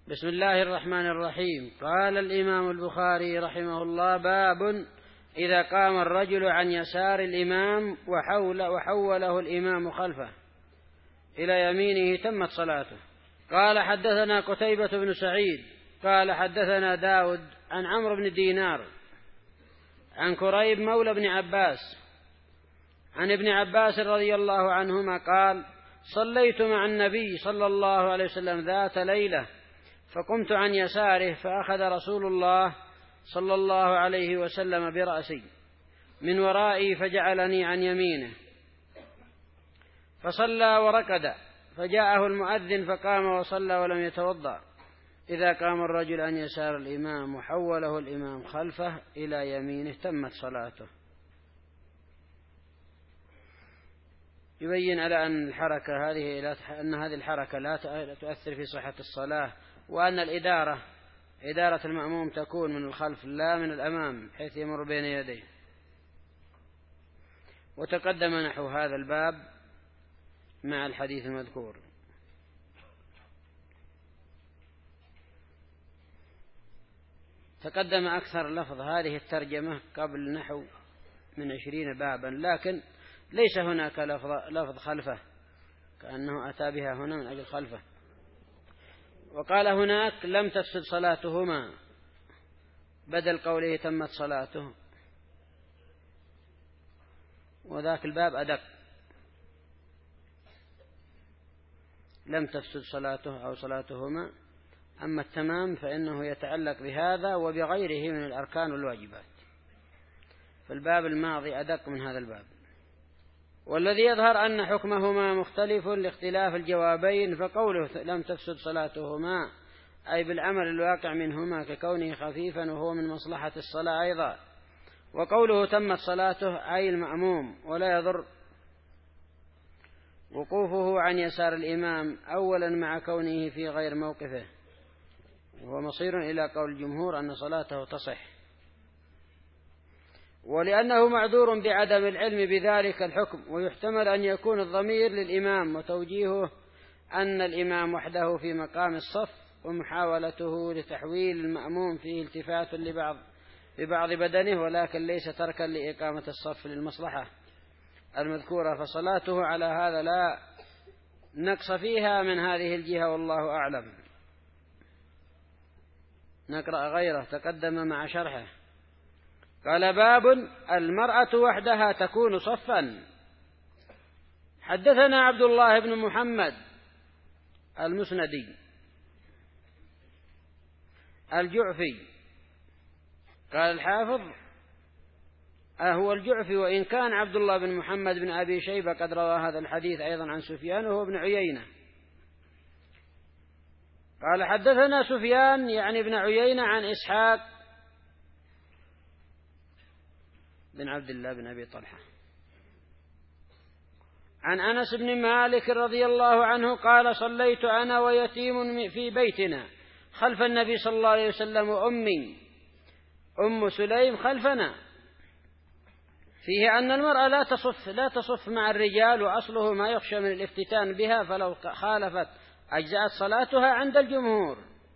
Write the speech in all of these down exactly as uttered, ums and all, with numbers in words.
بسم الله الرحمن الرحيم. قال الإمام البخاري رحمه الله: باب إذا قام الرجل عن يسار الإمام وحول وحوله الإمام خلفه إلى يمينه تمت صلاته. قال: حدثنا قتيبة بن سعيد قال: حدثنا داود عن عمرو بن دينار عن كريب مولى بن عباس عن ابن عباس رضي الله عنهما قال: صليت مع النبي صلى الله عليه وسلم ذات ليلة فقمت عن يساره فأخذ رسول الله صلى الله عليه وسلم برأسي من ورائي فجعلني عن يمينه فصلى وركد، فجاءه المؤذن فقام وصلى ولم يتوضأ. إذا قام الرجل عن يسار الإمام وحوله الإمام خلفه إلى يمينه تمت صلاته. يبين على أن الحركة هذه أن هذه الحركة لا تؤثر في صحة الصلاة، وأن الإدارة إدارة المأموم تكون من الخلف لا من الأمام حيث يمر بين يديه. وتقدم نحو هذا الباب مع الحديث المذكور. تقدم أكثر لفظ هذه الترجمة قبل نحو من عشرين بابا، لكن ليس هناك لفظ, لفظ خلفه، كأنه أتى بها هنا من أجل خلفه. وقال هناك: لم تفسد صلاتهما، بدل قوله تمت صلاته، وذاك الباب أدق: لم تفسد صلاته أو صلاتهما. أما التمام فإنه يتعلق بهذا وبغيره من الأركان والواجبات، فالباب الماضي أدق من هذا الباب. والذي يظهر أن حكمهما مختلف لاختلاف الجوابين، فقوله لم تفسد صلاتهما أي بالعمل الواقع منهما ككونه خفيفا وهو من مصلحة الصلاة أيضا، وقوله تمت صلاته أي المأموم ولا يضر وقوفه عن يسار الإمام أولا مع كونه في غير موقفه، وهو مصير إلى قول الجمهور أن صلاته تصح. ولأنه معذور بعدم العلم بذلك الحكم، ويحتمل أن يكون الضمير للإمام وتوجيهه أن الإمام وحده في مقام الصف، ومحاولته لتحويل المأموم فيه التفات لبعض ببعض بدنه، ولكن ليس تركا لإقامة الصف للمصلحة المذكورة، فصلاته على هذا لا نقص فيها من هذه الجهة، والله أعلم. نقرأ غيره تقدم مع شرحه. قال: باب المرأة وحدها تكون صفا. حدثنا عبد الله بن محمد المسندي الجعفي. قال الحافظ: هو الجعفي، وإن كان عبد الله بن محمد بن أبي شيبة قد روى هذا الحديث أيضا عن سفيان وهو ابن عيينة. قال: حدثنا سفيان يعني ابن عيينة عن إسحاق بن عبد الله بن أبي طلحة عن أنس بن مالك رضي الله عنه قال: صليت أنا ويتيم في بيتنا خلف النبي صلى الله عليه وسلم وأمي أم سليم خلفنا، فيه أن المرأة لا تصف لا تصف مع الرجال، وأصله ما يخشى من الافتتان بها، فلو خالفت أجزأت صلاتها عند الجمهور.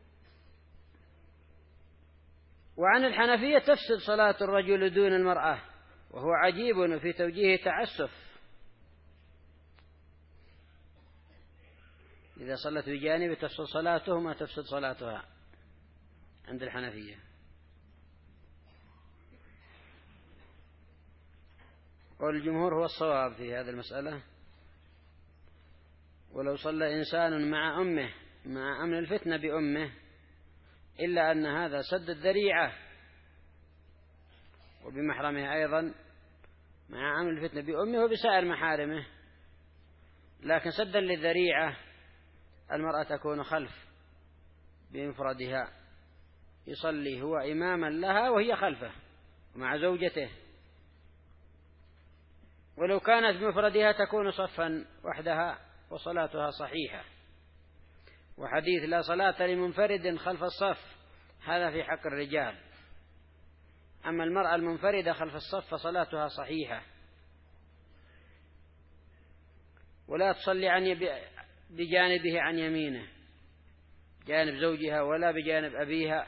وعن الحنفية تفسد صلاة الرجل دون المرأة، وهو عجيب في توجيه تعسف. إذا صلت بجانب تفسد صلاته ما تفسد صلاتها عند الحنفية. والجمهور هو الصواب في هذه المسألة. ولو صلى إنسان مع أمه مع أمن الفتنة بأمه، إلا أن هذا سد الذريعة، وبمحرمه أيضا مع أمن الفتنة بأمه وبسائر محارمه، لكن سدا للذريعة المرأة تكون خلف بمفردها، يصلي هو إماما لها وهي خلفه مع زوجته. ولو كانت بمفردها تكون صفا وحدها وصلاتها صحيحة. وحديث لا صلاة لمنفرد خلف الصف هذا في حق الرجال، أما المرأة المنفردة خلف الصف فصلاتها صحيحة. ولا تصلي عن بجانبه عن يمينه، جانب زوجها ولا بجانب أبيها.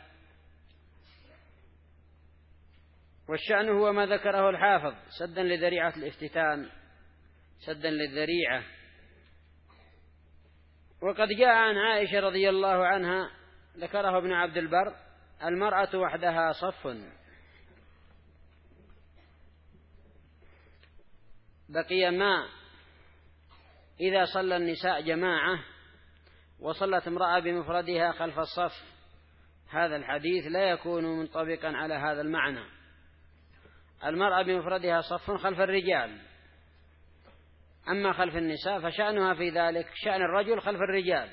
والشأن هو ما ذكره الحافظ سدا لذريعة الافتتان، سدا للذريعة. وقد جاء عن عائشة رضي الله عنها ذكره ابن عبد البر: المرأة وحدها صف. بقي ما إذا صلى النساء جماعة وصلت امرأة بمفردها خلف الصف، هذا الحديث لا يكون منطبقا على هذا المعنى. المرأة بمفردها صف خلف الرجال، أما خلف النساء فشأنها في ذلك شأن الرجل خلف الرجال.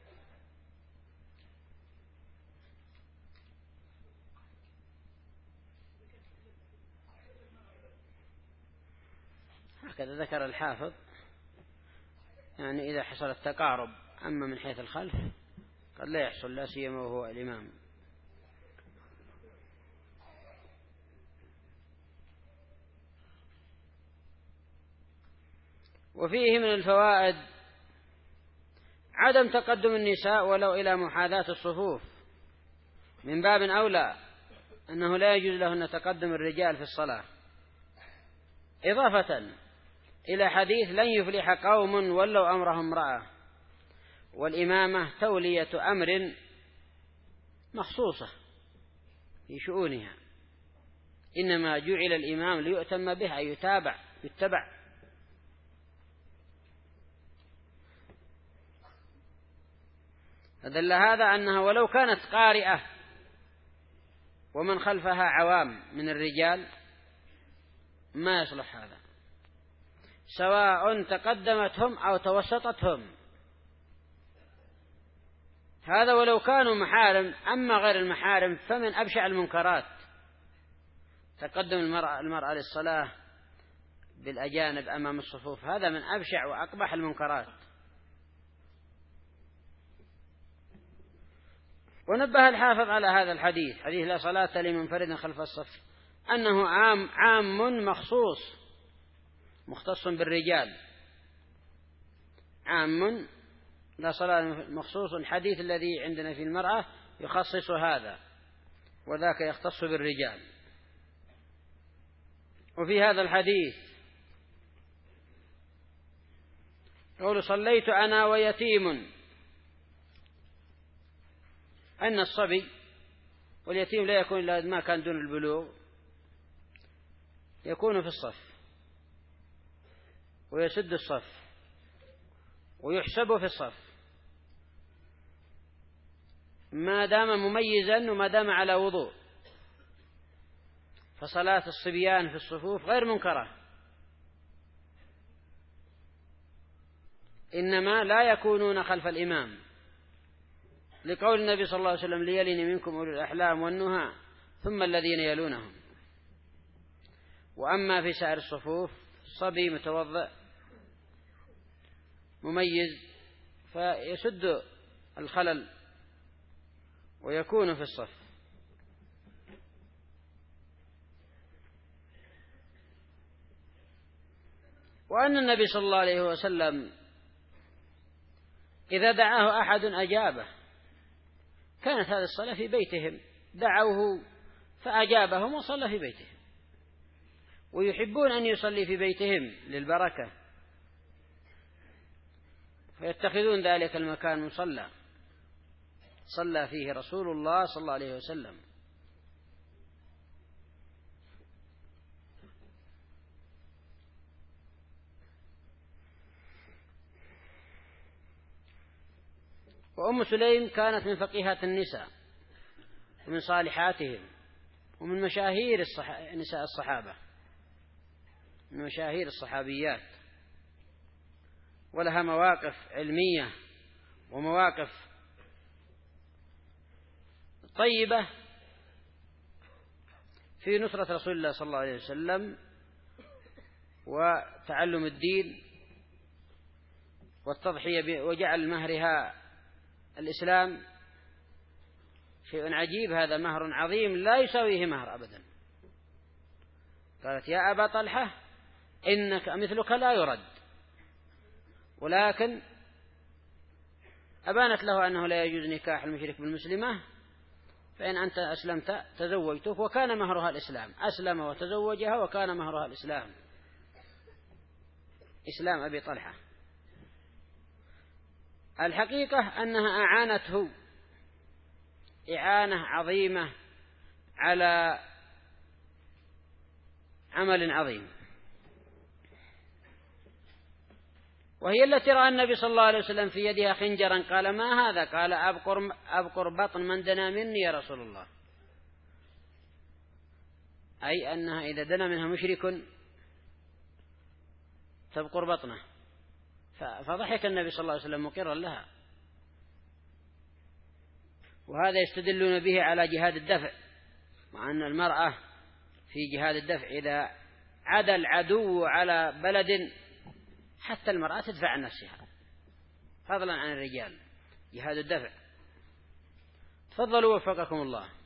هكذا ذكر الحافظ، يعني إذا حصل التقارب. أما من حيث الخلف قد لا يحصل، لا سيما وهو الإمام. وفيه من الفوائد عدم تقدم النساء ولو إلى محاذاة الصفوف، من باب أولى أنه لا يجوز لهن تقدم الرجال في الصلاة، إضافة إلى حديث لن يفلح قوم ولوا أمرهم امرأة. والإمامة تولية أمر مخصوصة في شؤونها، إنما جعل الإمام ليؤتم به، أي يتابع يتبع. فدل هذا أنها ولو كانت قارئة ومن خلفها عوام من الرجال ما يصلح هذا، سواء تقدمتهم أو توسطتهم، هذا ولو كانوا محارم. أما غير المحارم فمن أبشع المنكرات تقدم المرأة, المرأة للصلاة بالأجانب أمام الصفوف، هذا من أبشع وأقبح المنكرات. ونبه الحافظ على هذا الحديث، حديث لا صلاة لمنفرد خلف الصف، أنه عام عام مخصوص مختص بالرجال، عام لا صلاة مخصوص. الحديث الذي عندنا في المرأة يخصص هذا، وذاك يختص بالرجال. وفي هذا الحديث قول صليت أنا ويتيم، أن الصبي واليتيم لا يكون إلا ما كان دون البلوغ، يكون في الصف ويسد الصف ويحسب في الصف ما دام مميزا وما دام على وضوء. فصلاة الصبيان في الصفوف غير منكرة، إنما لا يكونون خلف الإمام، لقول النبي صلى الله عليه وسلم: ليلن منكم أولو الأحلام والنهى ثم الذين يلونهم. وأما في سائر الصفوف صبي متوضئ مميز فيسد الخلل ويكون في الصف. وأن النبي صلى الله عليه وسلم إذا دعاه أحد أجابه، كانت هذه الصلاة في بيتهم، دعوه فأجابهم وصلى في بيتهم، ويحبون أن يصلي في بيتهم للبركة، فيتخذون ذلك المكان مصلى صلى فيه رسول الله صلى الله عليه وسلم. وأم سليم كانت من فقيهات النساء ومن صالحاتهم ومن مشاهير الصح... نساء الصحابة، من مشاهير الصحابيات، ولها مواقف علمية ومواقف طيبة في نصرة رسول الله صلى الله عليه وسلم وتعلم الدين والتضحية، وجعل مهرها الإسلام. شيء عجيب، هذا مهر عظيم لا يساويه مهر أبدا. قالت: يا أبا طلحة إنك مثلك لا يرد، ولكن أبانت له أنه لا يجوز نكاح المشرك بالمسلمة، فإن أنت أسلمت تزوجتك، وكان مهرها الإسلام، أسلم وتزوجها وكان مهرها الإسلام، إسلام أبي طلحة. الحقيقة أنها أعانته إعانة عظيمة على عمل عظيم، وهي التي رأى النبي صلى الله عليه وسلم في يدها خنجرا، قال ما هذا؟ قال أبقر, أبقر بطن من دنا مني يا رسول الله، أي أنها إذا دنا منها مشرك تبقر بطنه. فضحك النبي صلى الله عليه وسلم مقرا لها. وهذا يستدلون به على جهاد الدفع، مع أن المرأة في جهاد الدفع إذا عدا العدو على بلد حتى المرأة تدفع عن نفسها فضلا عن الرجال، جهاد الدفع. تفضلوا وفقكم الله.